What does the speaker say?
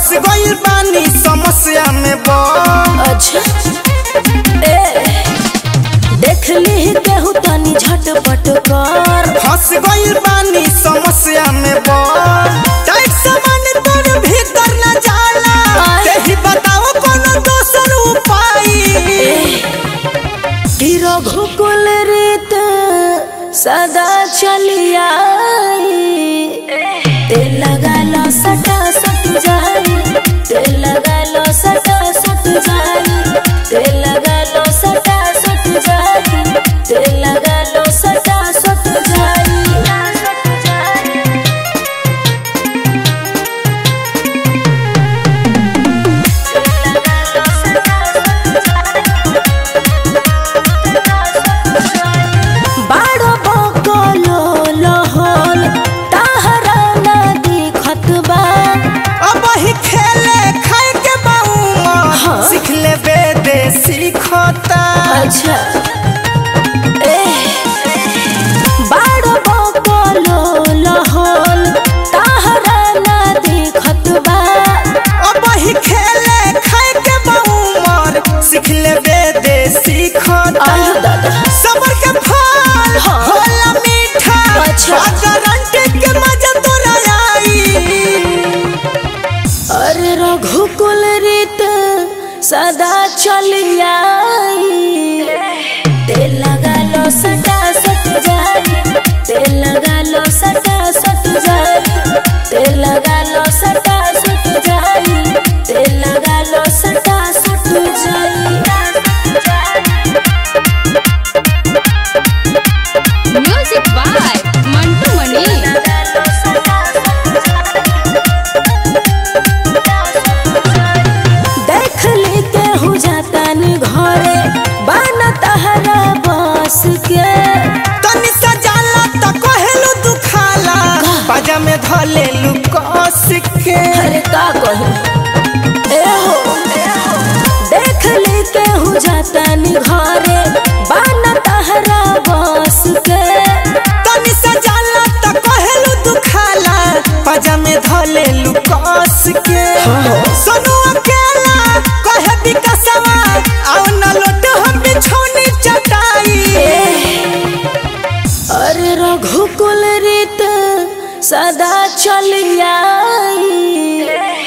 फंस गइल बानी समस्या में अच्छा देख ली केहू तनी झटपट कर। फंस गइल बानी समस्या में टाइट सामान तोर भीतर न जाला तेही बताओ कोनो दोसर उपाय। रघुकुल रीत सदा चलिया तेल लगा लो सटा सट जाई तेल लगा लो सटा सट जाई तेल लगा लो सटा सट जाई तेल लगा लो सटा सट जाई। अच्छा बाड़ो बकलो लहल ताहरा ना देखत बा अब ही खेले खाए के बहुमर सीख लेबे देसी खाता सबर के फल होला मीठा अच्छा गारंटी के मजा तोरा आई। अरे रघुकुल रीत सदा चलिया तेल लगा लो सटा सट जाई तेल लगा लो सटा सट जाई तेल लगा लो सटा सट जाई तेल लगा लो सटा सट जाई। Music by Mantu Mani. देख ली केहू जातन घरे बाना तहरा बस के तनी सजाला त कहेलु दुखाला बाजा में धलेलु कस के। अरे का कहूं ए हो देख ली केहू जातन घरे बाना तहरा बस के तनी सजाला त कहेलु दुखाला बाजा में धलेलु कस के। सोनू अकेला कहे विकासवा आओ न लोट हम बिछौनी चटाई। अरे रघुकुल रीत सदा चलिया